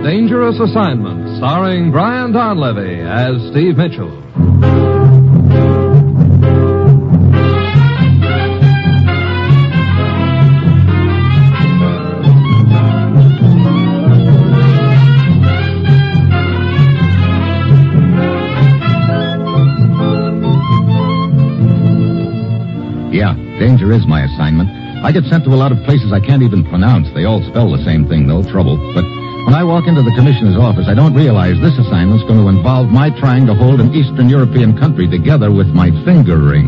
Dangerous Assignment, starring Brian Donlevy as Steve Mitchell. Yeah, danger is my assignment. I get sent to a lot of places I can't even pronounce. They all spell the same thing, though, trouble. But when I walk into the commissioner's office, I don't realize this assignment's going to involve my trying to hold an Eastern European country together with my finger ring.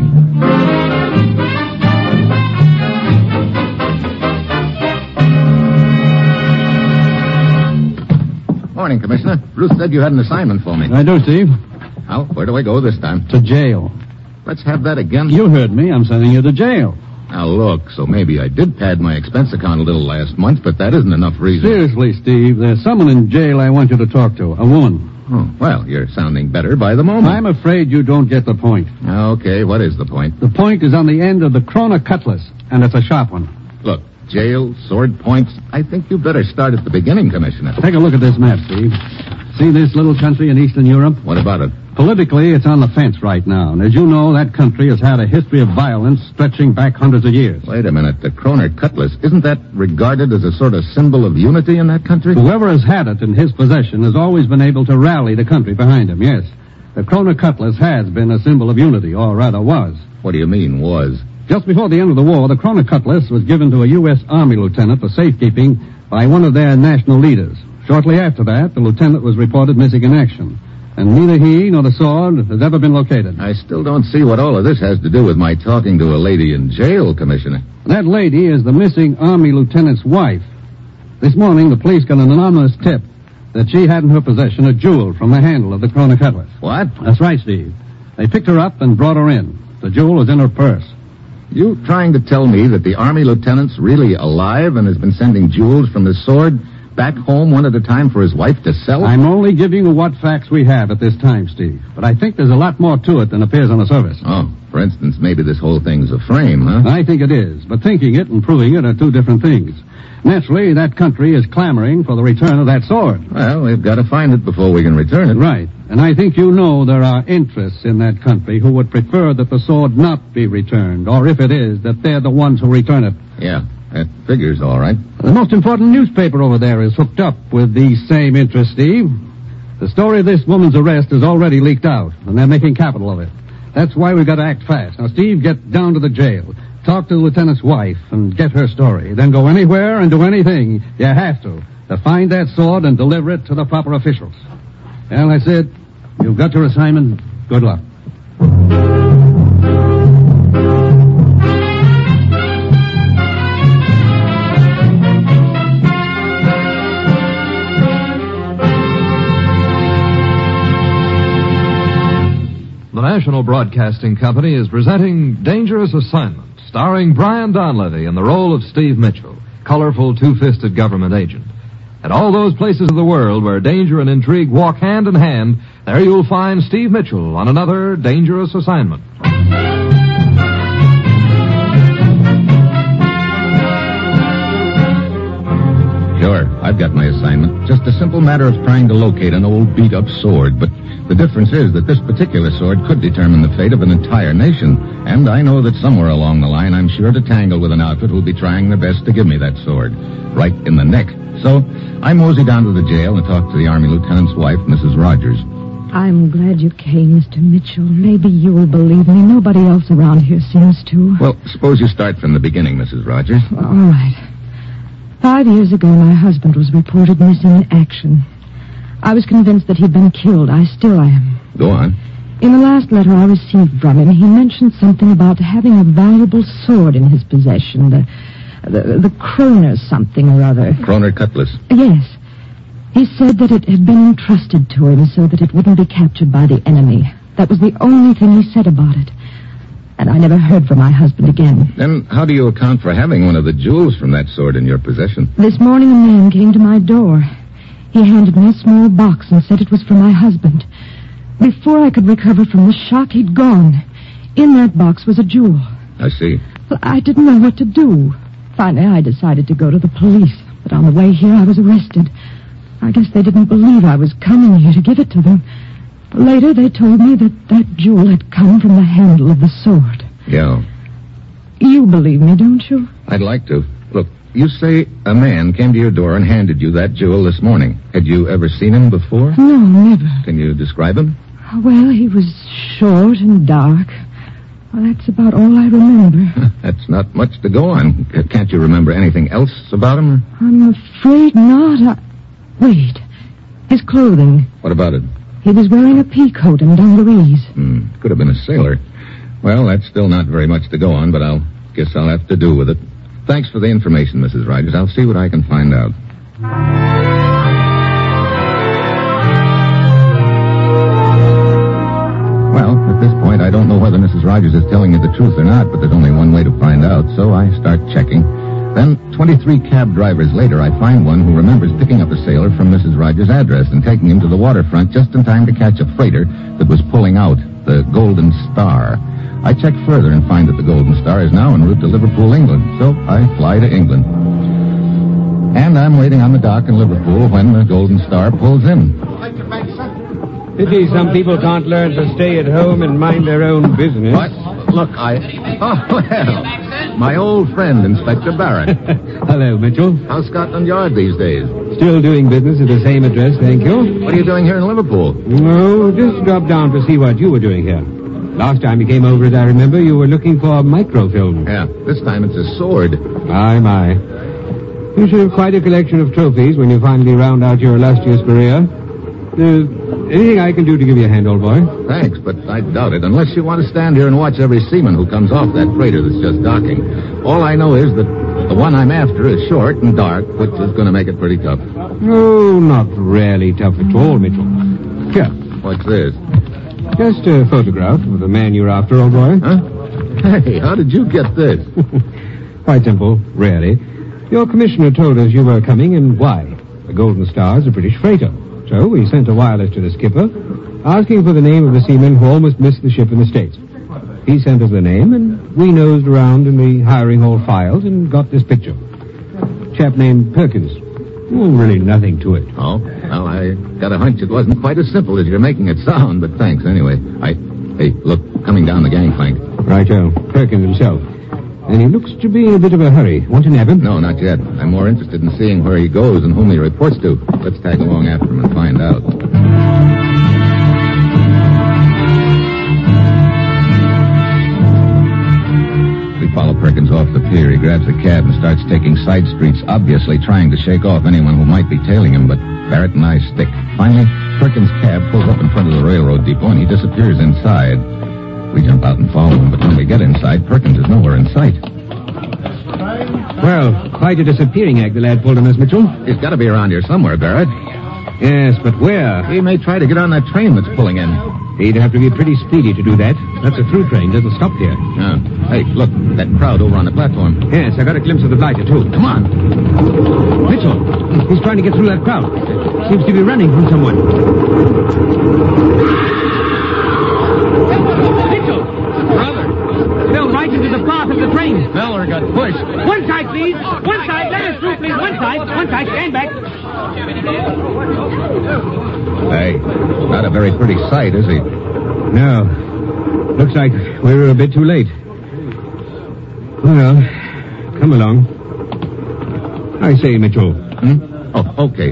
Morning, Commissioner. Ruth said you had an assignment for me. I do, Steve. Well, where do I go this time? To jail. Let's have that again. You heard me. I'm sending you to jail. Now, look, so maybe I did pad my expense account a little last month, but that isn't enough reason. Seriously, Steve, there's someone in jail I want you to talk to. A woman. Oh, well, you're sounding better by the moment. I'm afraid you don't get the point. Okay, what is the point? The point is on the end of the Krona cutlass, and it's a sharp one. Look, jail, sword points. I think you better start at the beginning, Commissioner. Take a look at this map, Steve. See this little country in Eastern Europe? What about it? Politically, it's on the fence right now. And as you know, that country has had a history of violence stretching back hundreds of years. Wait a minute. The Kroner cutlass, isn't that regarded as a sort of symbol of unity in that country? Whoever has had it in his possession has always been able to rally the country behind him, yes. The Kroner cutlass has been a symbol of unity, or rather was. What do you mean, was? Just before the end of the war, the Kroner cutlass was given to a U.S. Army lieutenant for safekeeping by one of their national leaders. Shortly after that, the lieutenant was reported missing in action. And neither he nor the sword has ever been located. I still don't see what all of this has to do with my talking to a lady in jail, Commissioner. That lady is the missing Army lieutenant's wife. This morning, the police got an anonymous tip that she had in her possession a jewel from the handle of the Kroner cutlass. What? That's right, Steve. They picked her up and brought her in. The jewel was in her purse. You trying to tell me that the Army lieutenant's really alive and has been sending jewels from his sword back home one at a time for his wife to sell? I'm only giving you what facts we have at this time, Steve. But I think there's a lot more to it than appears on the surface. Oh, for instance, maybe this whole thing's a frame, huh? I think it is, but thinking it and proving it are two different things. Naturally, that country is clamoring for the return of that sword. Well, we've got to find it before we can return it. Right. And I think you know there are interests in that country who would prefer that the sword not be returned, or if it is, that they're the ones who return it. Yeah, that figures all right. The most important newspaper over there is hooked up with these same interests, Steve. The story of this woman's arrest is already leaked out, and they're making capital of it. That's why we've got to act fast. Now, Steve, get down to the jail. Talk to the lieutenant's wife and get her story. Then go anywhere and do anything you have to find that sword and deliver it to the proper officials. Well, that's it. You've got your assignment. Good luck. The National Broadcasting Company is presenting Dangerous Assignment, starring Brian Donlevy in the role of Steve Mitchell, colorful two-fisted government agent. At all those places of the world where danger and intrigue walk hand in hand, there you'll find Steve Mitchell on another Dangerous Assignment. Sure, I've got my assignment. Just a simple matter of trying to locate an old beat-up sword, but the difference is that this particular sword could determine the fate of an entire nation. And I know that somewhere along the line I'm sure to tangle with an outfit who'll be trying their best to give me that sword. Right in the neck. So I mosey down to the jail and talk to the Army lieutenant's wife, Mrs. Rogers. I'm glad you came, Mr. Mitchell. Maybe you will believe me. Nobody else around here seems to. Well, suppose you start from the beginning, Mrs. Rogers. All right. 5 years ago, my husband was reported missing in action. I was convinced that he'd been killed. I still am. Go on. In the last letter I received from him, he mentioned something about having a valuable sword in his possession. The Kroner something or other. Kroner cutlass. Yes. He said that it had been entrusted to him so that it wouldn't be captured by the enemy. That was the only thing he said about it. And I never heard from my husband again. Then how do you account for having one of the jewels from that sword in your possession? This morning a man came to my door. He handed me a small box and said it was for my husband. Before I could recover from the shock, he'd gone. In that box was a jewel. I see. Well, I didn't know what to do. Finally, I decided to go to the police. But on the way here, I was arrested. I guess they didn't believe I was coming here to give it to them. Later, they told me that jewel had come from the handle of the sword. Yeah. You believe me, don't you? I'd like to. Look, you say a man came to your door and handed you that jewel this morning. Had you ever seen him before? No, never. Can you describe him? Well, he was short and dark. Well, that's about all I remember. That's not much to go on. Can't you remember anything else about him? I'm afraid not. Wait. His clothing. What about it? He was wearing a pea coat and dungarees. Could have been a sailor. Well, that's still not very much to go on, but guess I'll have to do with it. Thanks for the information, Mrs. Rogers. I'll see what I can find out. Well, at this point, I don't know whether Mrs. Rogers is telling you the truth or not, but there's only one way to find out, so I start checking. Then, 23 cab drivers later, I find one who remembers picking up a sailor from Mrs. Rogers' address and taking him to the waterfront just in time to catch a freighter that was pulling out, the Golden Star. I check further and find that the Golden Star is now en route to Liverpool, England, so I fly to England. And I'm waiting on the dock in Liverpool when the Golden Star pulls in. Pity some people can't learn to stay at home and mind their own business. What? Look, well, my old friend, Inspector Barrett. Hello, Mitchell. How's Scotland Yard these days? Still doing business at the same address, thank you. What are you doing here in Liverpool? No, just dropped down to see what you were doing here. Last time you came over, as I remember, you were looking for microfilm. Yeah, this time it's a sword. My. You should have quite a collection of trophies when you finally round out your illustrious career. Anything I can do to give you a hand, old boy? Thanks, but I doubt it, unless you want to stand here and watch every seaman who comes off that freighter that's just docking. All I know is that the one I'm after is short and dark, which is going to make it pretty tough. No, not really tough at all, Mitchell. Here. What's this? Just a photograph of the man you're after, old boy. Huh? Hey, how did you get this? Quite simple, really. Your commissioner told us you were coming and why. The Golden Star is a British freighter. So we sent a wireless to the skipper, asking for the name of the seaman who almost missed the ship in the States. He sent us the name, and we nosed around in the hiring hall files and got this picture. Chap named Perkins. Really nothing to it. Oh? Well, I got a hunch it wasn't quite as simple as you're making it sound, but thanks anyway. Hey, look, coming down the gangplank. Righto, Perkins himself. And he looks to be in a bit of a hurry. Want to nab him? No, not yet. I'm more interested in seeing where he goes and whom he reports to. Let's tag along after him and find out. We follow Perkins off the pier. He grabs a cab and starts taking side streets, obviously trying to shake off anyone who might be tailing him, but Barrett and I stick. Finally, Perkins' cab pulls up in front of the railroad depot, and he disappears inside. We jump out and follow him, but when we get inside, Perkins is nowhere in sight. Well, quite a disappearing act the lad pulled on us, Mitchell. He's got to be around here somewhere, Barrett. Yes, but where? He may try to get on that train that's pulling in. He'd have to be pretty speedy to do that. That's a through train. Doesn't stop here. Hey, look, that crowd over on the platform. Yes, I got a glimpse of the blighter, too. Come on. Mitchell, he's trying to get through that crowd. Seems to be running from someone. Mitchell! Brother! Fell right into the path of the train. Feller got pushed. One side, please. One side. Let us through, please. One side. One side. Stand back. Hey, not a very pretty sight, is he? No. Looks like we were a bit too late. Well, come along. I say, Mitchell. Oh, okay.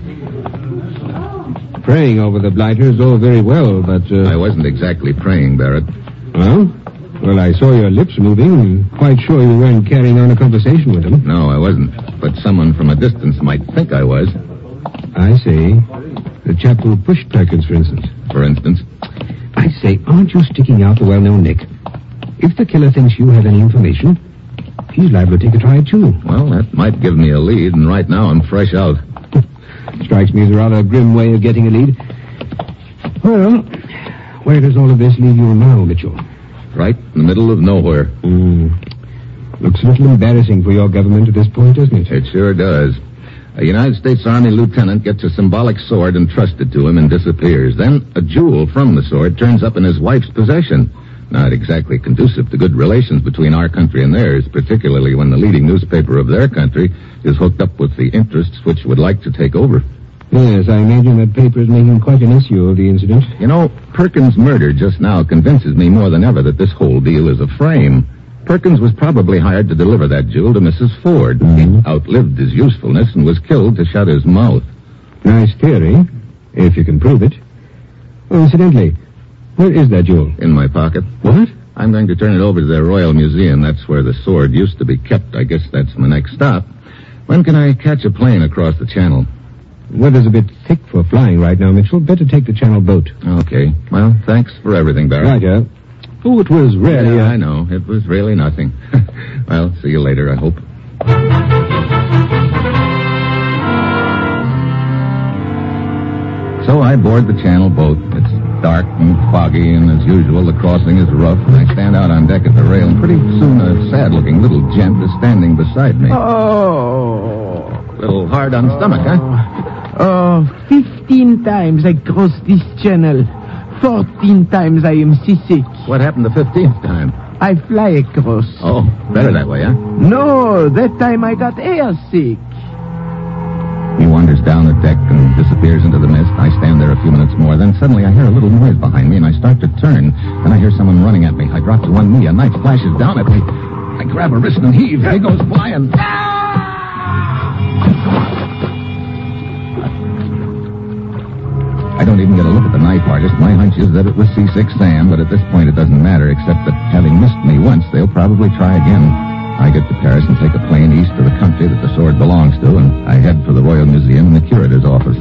Praying over the blighter is all very well, but... I wasn't exactly praying, Barrett. Well, I saw your lips moving. I'm quite sure you weren't carrying on a conversation with him. No, I wasn't. But someone from a distance might think I was. I see. The chap who pushed Perkins, for instance. For instance? I say, aren't you sticking out the well-known Nick? If the killer thinks you have any information, he's liable to take a try at you. Well, that might give me a lead, and right now I'm fresh out. Strikes me as a rather grim way of getting a lead. Well, where does all of this leave you now, Mitchell? Right in the middle of nowhere. Looks a little embarrassing for your government at this point, doesn't it? It sure does. A United States Army lieutenant gets a symbolic sword entrusted to him and disappears. Then a jewel from the sword turns up in his wife's possession. Not exactly conducive to good relations between our country and theirs, particularly when the leading newspaper of their country is hooked up with the interests which would like to take over. Yes, I imagine that paper is making quite an issue of the incident. You know, Perkins' murder just now convinces me more than ever that this whole deal is a frame. Perkins was probably hired to deliver that jewel to Mrs. Ford. He outlived his usefulness and was killed to shut his mouth. Nice theory, if you can prove it. Oh, incidentally, where is that jewel? In my pocket. What? I'm going to turn it over to the Royal Museum. That's where the sword used to be kept. I guess that's my next stop. When can I catch a plane across the channel? Weather's a bit thick for flying right now, Mitchell. Better take the channel boat. Okay. Well, thanks for everything, Barry. Right, Oh, it was really... Yeah, I know. It was really nothing. Well, see you later, I hope. So I board the channel boat. It's dark and foggy, and as usual, the crossing is rough. And I stand out on deck at the rail, and pretty soon a sad-looking little gent is standing beside me. Oh. A little hard on stomach, huh? Oh, 15 times I crossed this channel. 14 times I am seasick. What happened the 15th time? I fly across. Oh, better that way, huh? No, that time I got airsick. He wanders down the deck and disappears into the mist. I stand there a few minutes more. Then suddenly I hear a little noise behind me, and I start to turn. Then I hear someone running at me. I drop to one knee. A knife flashes down at me. I grab a wrist and heave. He goes flying. I don't even get a look at the knife artist. My hunch is that it was C6 Sam, but at this point it doesn't matter, except that having missed me once, they'll probably try again. I get to Paris and take a plane east of the country that the sword belongs to, and I head for the Royal Museum and the curator's office.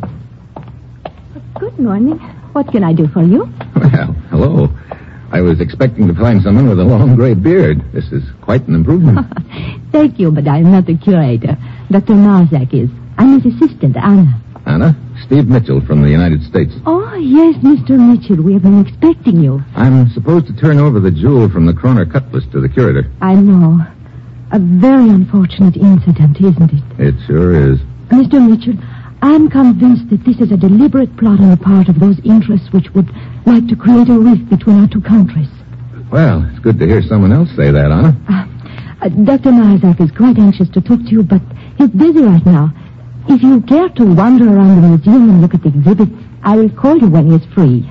Good morning. What can I do for you? Well, hello. I was expecting to find someone with a long gray beard. This is quite an improvement. Thank you, but I'm not the curator. Dr. Marzak is. I'm his assistant, Anna. Anna? Steve Mitchell from the United States. Oh, yes, Mr. Mitchell. We have been expecting you. I'm supposed to turn over the jewel from the Kroner cutlass to the curator. I know. A very unfortunate incident, isn't it? It sure is. Mr. Mitchell, I'm convinced that this is a deliberate plot on the part of those interests which would like to create a rift between our two countries. Well, it's good to hear someone else say that, Anna. Dr. Marzak is quite anxious to talk to you, but he's busy right now. If you care to wander around the museum and look at the exhibits, I will call you when he's free.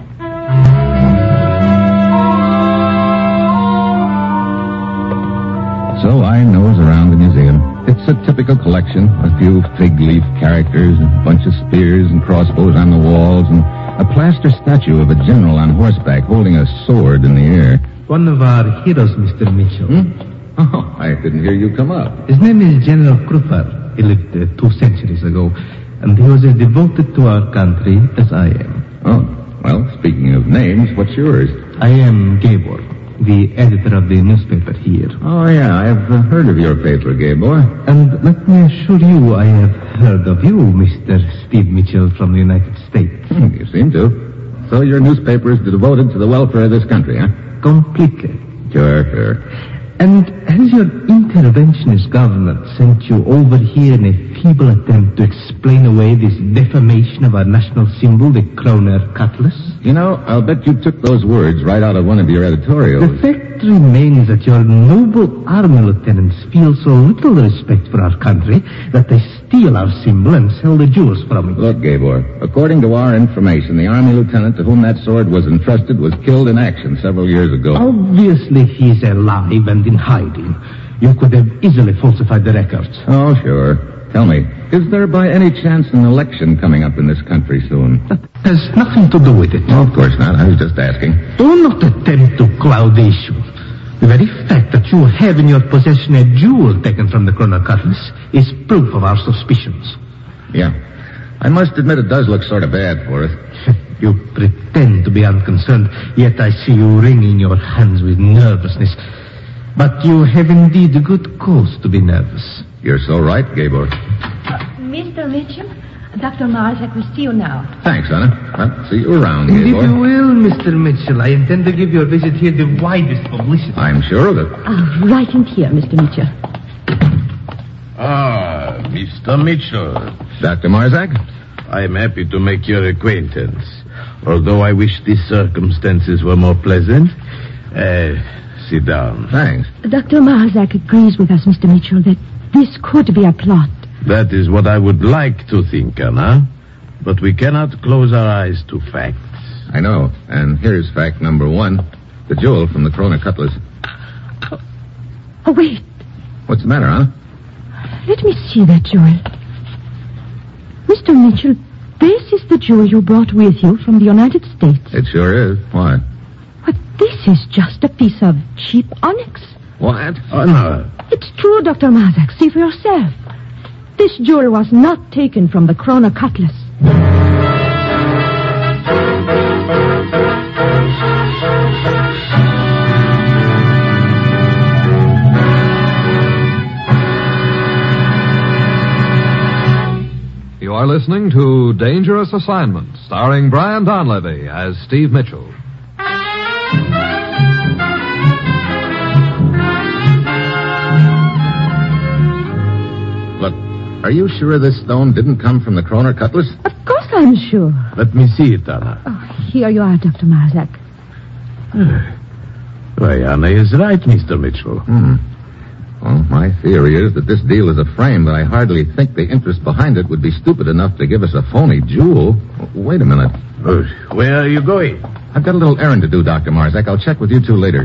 So I nose around the museum. It's a typical collection. A few fig leaf characters, a bunch of spears and crossbows on the walls, and a plaster statue of a general on horseback holding a sword in the air. One of our heroes, Mr. Mitchell. Oh, I didn't hear you come up. His name is General Kruppar. He lived 2 centuries ago, and he was as devoted to our country as I am. Oh, well, speaking of names, what's yours? I am Gabor, the editor of the newspaper here. Oh, yeah, I've heard of your paper, Gabor. And let me assure you, I have heard of you, Mr. Steve Mitchell from the United States. You seem to. So your newspaper is devoted to the welfare of this country, huh? Completely. Sure. And has your interventionist government sent you over here in a feeble attempt to explain away this defamation of our national symbol, the Kroner cutlass? You know, I'll bet you took those words right out of one of your editorials. The fact remains that your noble army lieutenants feel so little respect for our country that they steal our symbol and sell the jewels from it. Look, Gabor, according to our information, the army lieutenant to whom that sword was entrusted was killed in action several years ago. Obviously, he's alive and in hiding. You could have easily falsified the records. Oh, sure. Tell me, is there by any chance an election coming up in this country soon? That has nothing to do with it. Oh, of course not. I was just asking. Do not attempt to cloud the issue. The very fact that you have in your possession a jewel taken from the Kroner cutlass is proof of our suspicions. Yeah. I must admit it does look sort of bad for us. You pretend to be unconcerned, yet I see you wringing your hands with nervousness. But you have indeed a good cause to be nervous. You're so right, Gabor. Mr. Mitchell, Dr. Marzak will see you now. Thanks, Anna. Well, see you around, If Gabor. you will, Mr. Mitchell, I intend to give your visit here the widest publicity. I'm sure of it. Right in here, Mr. Mitchell. Ah, Mr. Mitchell. Dr. Marzak? I am happy to make your acquaintance. Although I wish the circumstances were more pleasant. Sit down. Thanks. Dr. Marzak agrees with us, Mr. Mitchell, that this could be a plot. That is what I would like to think, Anna. But we cannot close our eyes to facts. I know. And here's fact number 1. The jewel from the Kroner Cutlass. Oh, wait. What's the matter, Anna? Let me see that jewel. Mr. Mitchell, this is the jewel you brought with you from the United States. It sure is. Why? But this is just a piece of cheap onyx. What? Oh, no. It's true, Dr. Mazak. See for yourself. This jewel was not taken from the Kroner Cutlass. You are listening to Dangerous Assignment, starring Brian Donlevy as Steve Mitchell. Look, are you sure this stone didn't come from the Kroner Cutlass? Of course I'm sure. Let me see it, Anna. Oh, here you are, Dr. Mazak. Why, Anna is right, Mr. Mitchell. Well, my theory is that this deal is a frame, but I hardly think the interest behind it would be stupid enough to give us a phony jewel. Wait a minute. Where are you going? I've got a little errand to do, Dr. Marzak. I'll check with you two later.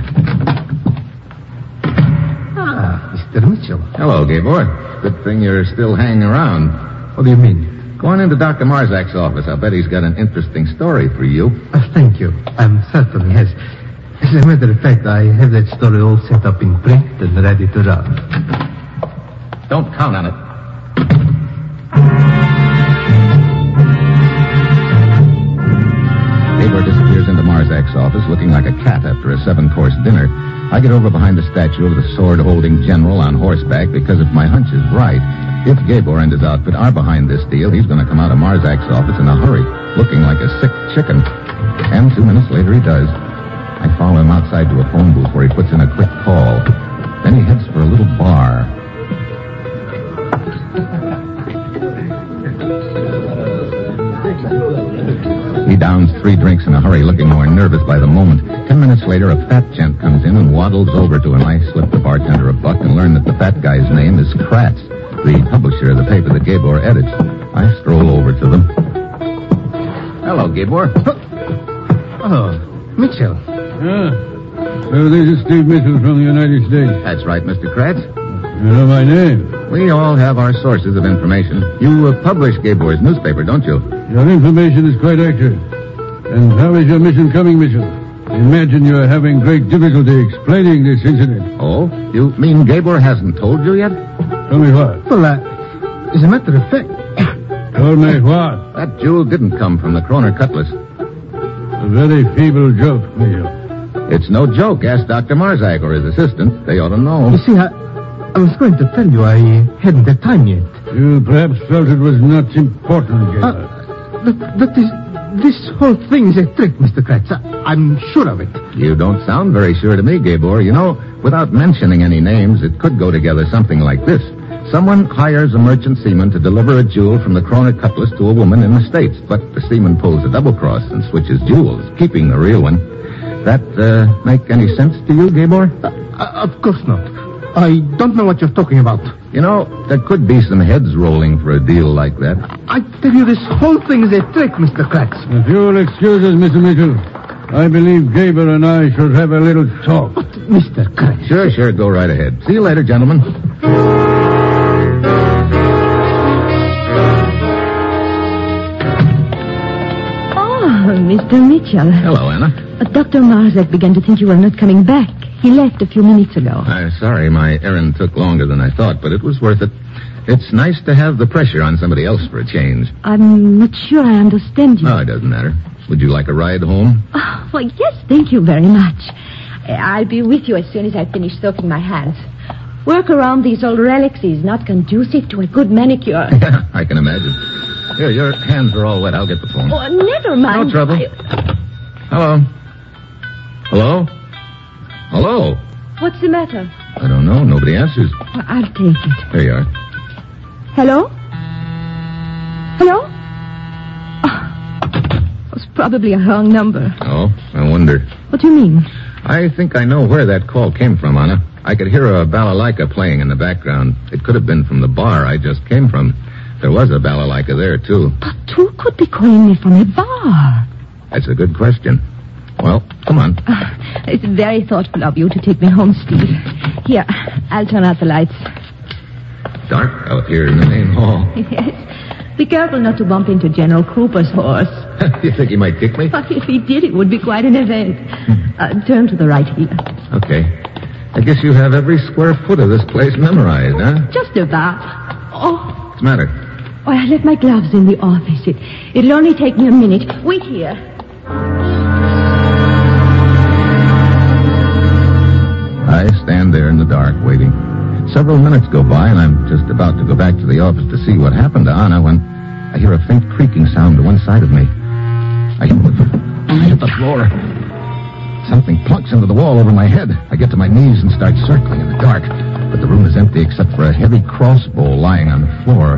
Mr. Mitchell. Hello, Gabor. Good thing you're still hanging around. What do you mean? Go on into Dr. Marzak's office. I'll bet he's got an interesting story for you. Thank you. I'm certain he has. As a matter of fact, I have that story all set up in print and ready to run. Don't count on it. Gabor disappears into Marzak's office looking like a cat after a 7-course dinner. I get over behind the statue of the sword-holding general on horseback because if my hunch is right, if Gabor and his outfit are behind this deal, he's going to come out of Marzak's office in a hurry, looking like a sick chicken. And 2 minutes later, he does. I follow him outside to a phone booth where he puts in a quick call. Then he heads for a little bar. He downs 3 drinks in a hurry, looking more nervous by the moment. 10 minutes later, a fat gent comes in and waddles over to him. I slip the bartender a buck and learn that the fat guy's name is Kratz, the publisher of the paper that Gabor edits. I stroll over to them. Hello, Gabor. Oh, Mitchell. So this is Steve Mitchell from the United States. That's right, Mr. Kratz. You know my name. We all have our sources of information. You publish Gabor's newspaper, don't you? Your information is quite accurate. And how is your mission coming, Mitchell? I imagine you're having great difficulty explaining this incident. Oh? You mean Gabor hasn't told you yet? Tell me what? Well, as a matter of fact... Told me what? That jewel didn't come from the Kroner Cutlass. A very feeble joke, Mitchell. It's no joke. Ask Dr. Marzak or his assistant. They ought to know. You see, I was going to tell you I hadn't the time yet. You perhaps felt it was not important, Gabor. This whole thing is a trick, Mr. Kratz. I'm sure of it. You don't sound very sure to me, Gabor. You know, without mentioning any names, it could go together something like this. Someone hires a merchant seaman to deliver a jewel from the Kroner Cutlass to a woman in the States, but the seaman pulls a double cross and switches jewels, keeping the real one. That make any sense to you, Gabor? Of course not. I don't know what you're talking about. You know, there could be some heads rolling for a deal like that. I tell you, this whole thing is a trick, Mr. Kratz. If you'll excuse us, Mr. Mitchell, I believe Gabor and I should have a little talk. But, Mr. Kratz... Sure, go right ahead. See you later, gentlemen. Mr. Mitchell. Hello, Anna. Dr. Marzak began to think you were not coming back. He left a few minutes ago. Sorry, my errand took longer than I thought, but it was worth it. It's nice to have the pressure on somebody else for a change. I'm not sure I understand you. Oh, it doesn't matter. Would you like a ride home? Oh, well, yes, thank you very much. I'll be with you as soon as I finish soaking my hands. Work around these old relics is not conducive to a good manicure. Yeah, I can imagine. Here, your hands are all wet. I'll get the phone. Oh, never mind. No trouble. Hello? Hello? What's the matter? I don't know. Nobody answers. Well, I'll take it. There you are. Hello? It was probably a wrong number. Oh, I wonder. What do you mean? I think I know where that call came from, Anna. I could hear a balalaika playing in the background. It could have been from the bar I just came from. There was a balalaika there, too. But who could be calling me from a bar? That's a good question. Well, come on. It's very thoughtful of you to take me home, Steve. Here, I'll turn out the lights. Dark out here in the main hall. Yes. Be careful not to bump into General Cooper's horse. You think he might kick me? But if he did, it would be quite an event. Turn to the right here. Okay. I guess you have every square foot of this place memorized, huh? Just about. Oh. What's the matter? Oh, I left my gloves in the office. It'll only take me a minute. Wait here. I stand there in the dark, waiting. Several minutes go by, and I'm just about to go back to the office to see what happened to Anna when I hear a faint creaking sound to one side of me. I hit the floor. Something plunks into the wall over my head. I get to my knees and start circling in the dark. But the room is empty except for a heavy crossbow lying on the floor.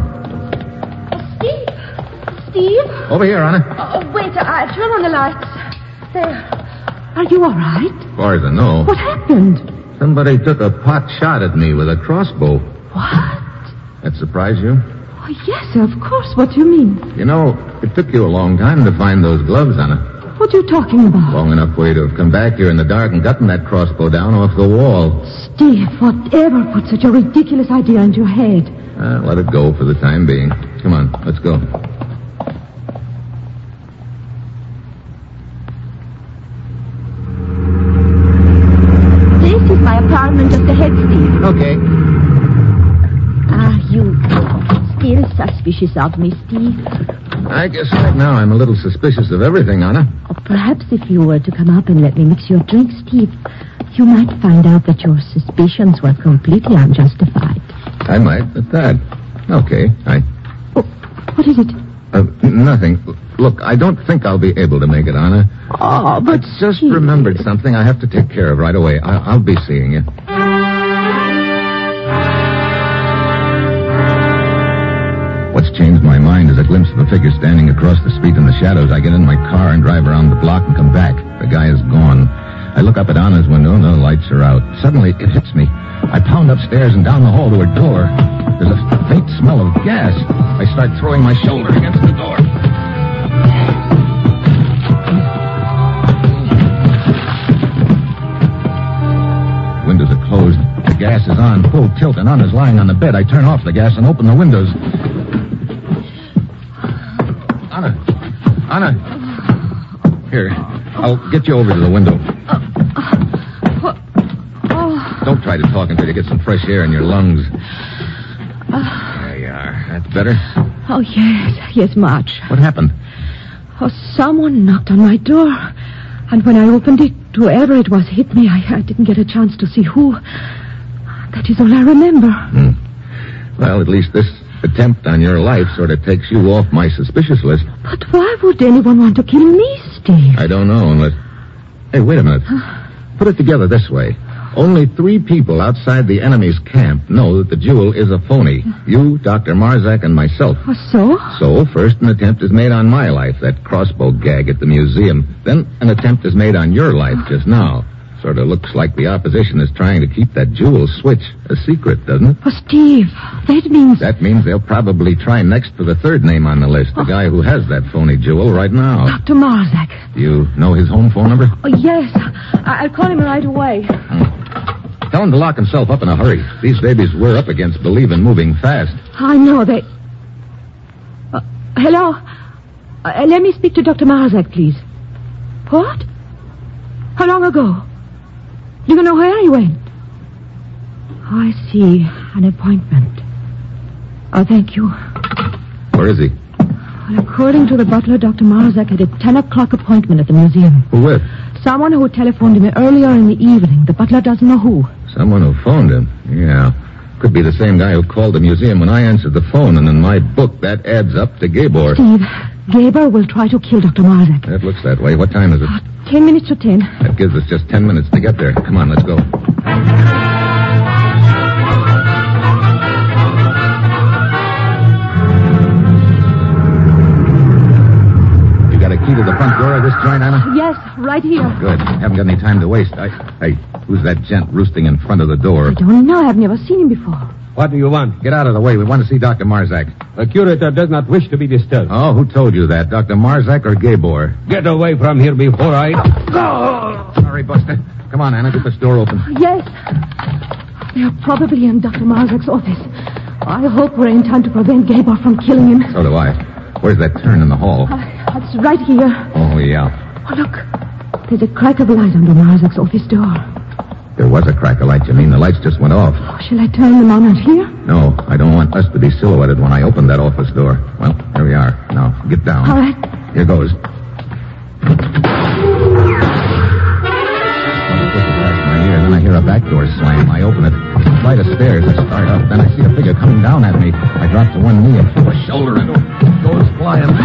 Steve? Over here, Anna. Wait, I'll turn on the lights. There. Are you all right? As far as I know. What happened? Somebody took a pot shot at me with a crossbow. What? That surprise you? Oh, yes, of course. What do you mean? You know, it took you a long time to find those gloves, Anna. What are you talking about? Long enough for you to have come back here in the dark and gotten that crossbow down off the wall. Steve, whatever put such a ridiculous idea into your head? Let it go for the time being. Come on, let's go. This is my apartment just ahead, Steve. Okay. Are you still suspicious of me, Steve? I guess right now I'm a little suspicious of everything, Anna. Or perhaps if you were to come up and let me mix your drink, Steve, you might find out that your suspicions were completely unjustified. I might, at that. Okay, Oh, what is it? Nothing. Look, I don't think I'll be able to make it, Anna. Oh, but I just Steve... remembered something I have to take care of right away. I'll be seeing you. What's changed my mind is a glimpse of a figure standing across the street in the shadows. I get in my car and drive around the block and come back. The guy is gone. I look up at Anna's window and the lights are out. Suddenly, it hits me. I pound upstairs and down the hall to her door. There's a faint smell of gas. I start throwing my shoulder against the door. Windows are closed. The gas is on full tilt and Anna's lying on the bed. I turn off the gas and open the windows. Anna. Here, I'll get you over to the window. Don't try to talk until you get some fresh air in your lungs. There you are. That's better? Oh, yes, much. What happened? Oh, someone knocked on my door. And when I opened it, whoever it was hit me. I didn't get a chance to see who. That is all I remember. Well, at least this attempt on your life sort of takes you off my suspicious list. But why would anyone want to kill me, Steve? I don't know unless... Hey, wait a minute. Put it together this way. Only 3 people outside the enemy's camp know that the jewel is a phony. You, Dr. Marzak, and myself. So? So, first an attempt is made on my life, that crossbow gag at the museum. Then an attempt is made on your life just now. Sort of looks like the opposition is trying to keep that jewel switch a secret, doesn't it? Oh, Steve, that means... That means they'll probably try next for the third name on the list, the guy who has that phony jewel right now. Dr. Marzak. Do you know his home phone number? Oh, yes. I'll call him right away. Tell him to lock himself up in a hurry. These babies we're up against believe in moving fast. I know they... hello? Let me speak to Dr. Marzak, please. What? How long ago? Do you know where he went? Oh, I see. An appointment. Oh, thank you. Where is he? Well, according to the butler, Dr. Marzak had a 10 o'clock appointment at the museum. Who with? Someone who telephoned him earlier in the evening. The butler doesn't know who. Someone who phoned him? Yeah. Could be the same guy who called the museum when I answered the phone, and in my book, that adds up to Gabor. Steve, Gabor will try to kill Dr. Marzak. That looks that way. What time is it? 10 minutes to 10. That gives us just 10 minutes to get there. Come on, let's go. You got a key to the front door of this joint, Anna? Yes, right here. Good. Haven't got any time to waste. Hey, who's that gent roosting in front of the door? I don't know. I've never seen him before. What do you want? Get out of the way. We want to see Dr. Marzak. The curator does not wish to be disturbed. Oh, who told you that? Dr. Marzak or Gabor? Get away from here before I... Sorry, Buster. Come on, Anna. Get this door open. Yes. They're probably in Dr. Marzak's office. I hope we're in time to prevent Gabor from killing him. So do I. Where's that turn in the hall? It's right here. Oh, yeah. Oh, look. There's a crack of light under Marzak's office door. There was a crack of light, you mean? The lights just went off. Oh, shall I turn them on out here? No, I don't want us to be silhouetted when I open that office door. Well, here we are. Now, get down. All right. Here goes. Then I hear a back door slam. I open it. Flight of stairs. I start up. Then I see a figure coming down at me. I drop to one knee and throw a shoulder into it. Goes flying. It's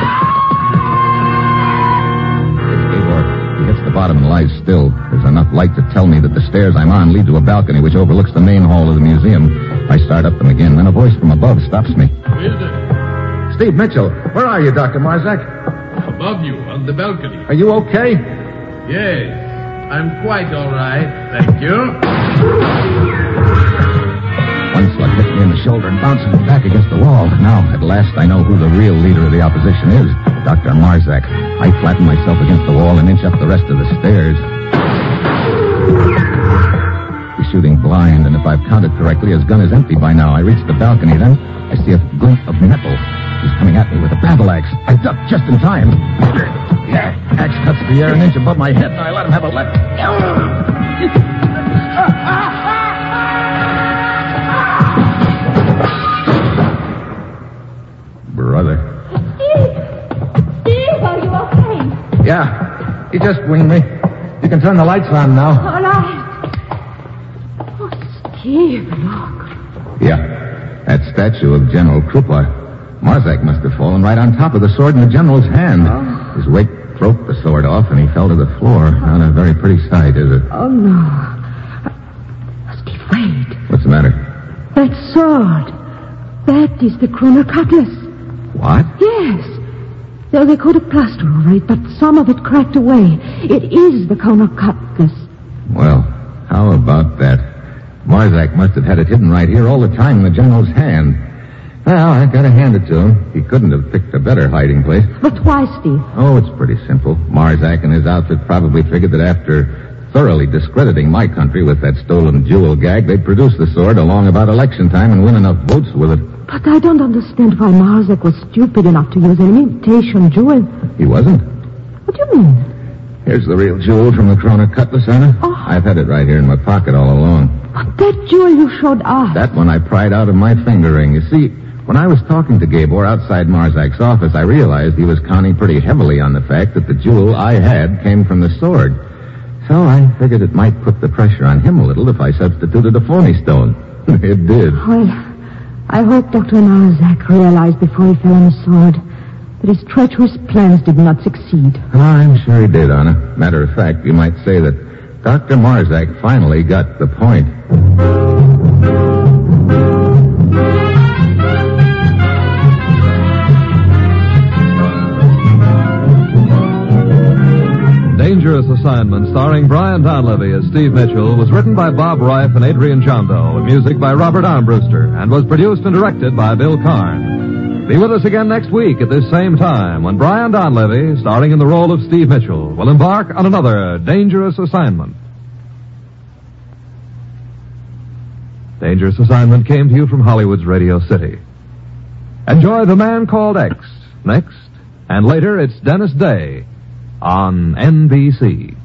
Gabor. He hits the bottom and lies still. There's enough light to tell me that the stairs I'm on lead to a balcony which overlooks the main hall of the museum. I start up them again. Then a voice from above stops me. Who is it? Steve Mitchell. Where are you, Dr. Marzak? Above you, on the balcony. Are you okay? Yes. I'm quite all right, thank you. One slug hits me in the shoulder and bounces me back against the wall. Now, at last, I know who the real leader of the opposition is. Dr. Marzak. I flatten myself against the wall and inch up the rest of the stairs. He's shooting blind, and if I've counted correctly, his gun is empty by now. I reach the balcony, then I see a glint of metal. He's coming at me with a battle axe. I duck just in time. Yeah, axe cuts the air an inch above my head, and I let him have a left. Brother. Steve, are you okay? Yeah, he just winged me. You can turn the lights on now. All right. Oh, Steve, look. Yeah, that statue of General Krupa. Marzak must have fallen right on top of the sword in the general's hand. Oh. His weight broke the sword off, and he fell to the floor. Not a very pretty sight, is it? Oh, no. Steve, wait. What's the matter? That sword. That is the Kroner Cutlass. What? Yes. They coated plaster over it, but some of it cracked away. It is the Kroner Cutlass. Well, how about that? Marzak must have had it hidden right here all the time in the general's hand. Well, I gotta hand it to him. He couldn't have picked a better hiding place. But why, Steve? Oh, it's pretty simple. Marzak and his outfit probably figured that after thoroughly discrediting my country with that stolen jewel gag, they'd produce the sword along about election time and win enough votes with it. But I don't understand why Marzak was stupid enough to use an imitation jewel. He wasn't. What do you mean? Here's the real jewel from the Kroner Cutlass, Anna. Oh. I've had it right here in my pocket all along. But that jewel you showed us. That one I pried out of my finger ring. You see, when I was talking to Gabor outside Marzak's office, I realized he was counting pretty heavily on the fact that the jewel I had came from the sword. So I figured it might put the pressure on him a little if I substituted a phony stone. It did. Well, I hope Dr. Marzak realized before he fell on the sword that his treacherous plans did not succeed. I'm sure he did, Anna. Matter of fact, you might say that Dr. Marzak finally got the point. Dangerous Assignment, starring Brian Donlevy as Steve Mitchell, was written by Bob Reif and Adrian Jondo, with music by Robert Armbruster, and was produced and directed by Bill Karn. Be with us again next week at this same time when Brian Donlevy, starring in the role of Steve Mitchell, will embark on another Dangerous Assignment. Dangerous Assignment came to you from Hollywood's Radio City. Enjoy The Man Called X next, and later it's Dennis Day on NBC.